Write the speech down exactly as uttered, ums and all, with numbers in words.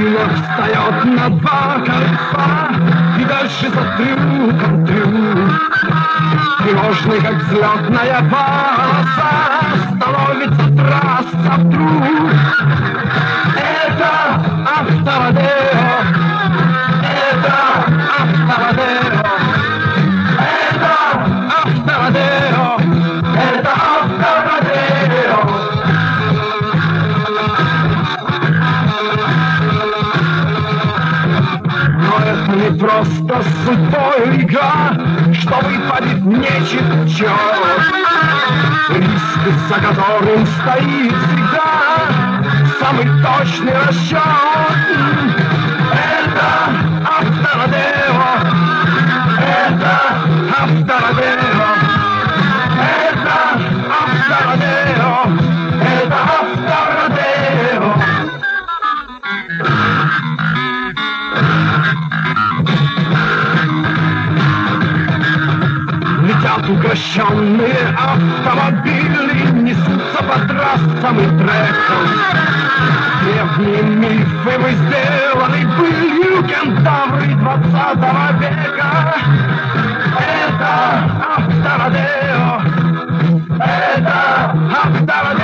Машина встает на два кольца, и дальше за трюком трюк. Тревожный, как взлетная полоса, становится трасса вдруг. Это Авторадео, это Авторадео, это Авторадео, это Авторадео. Но это не просто судьбой игра, что выпадет нечет черт. Риск, за которым стоит всегда самый точный расчет. Это Авторадео, это Авторадео, это Авторадео, это Авторадео. Летят укращенные автомобили, несутся по трассам и трекам. Древние мифы мы сделаны пылью кентавры двадцатого века. Это Авторадео, это Авторадео.